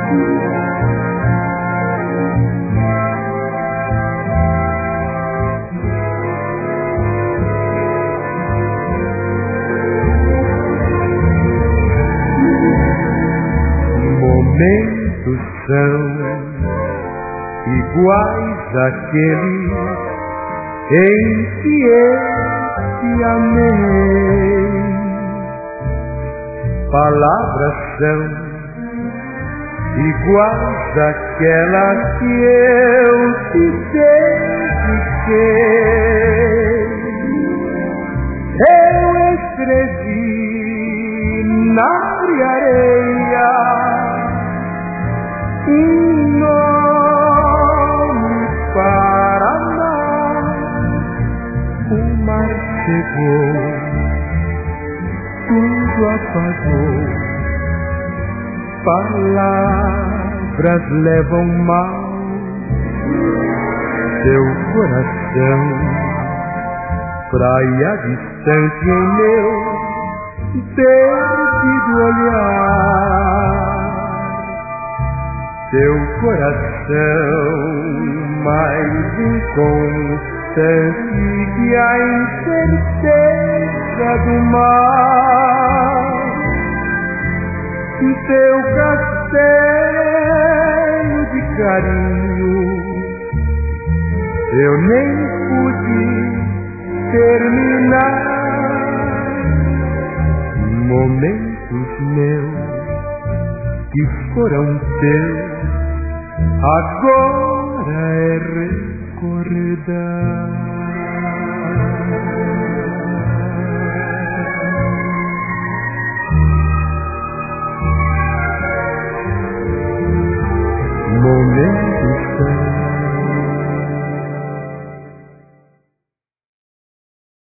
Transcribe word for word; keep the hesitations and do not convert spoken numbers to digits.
Momentos são iguais àqueles em que eu te amei. Palavras são iguais àquelas que eu te dediquei. Eu escrevi na fria areia um nome para amar. O mar chegou, tudo apagou. Palavras levam mal. Teu coração, praia distante em meu perdido olhar. Teu coração mais inconstante que a incerteza do mar. Teu castelo de carinho eu nem pude terminar. Momentos meus que foram teus agora é recordar. Momentos são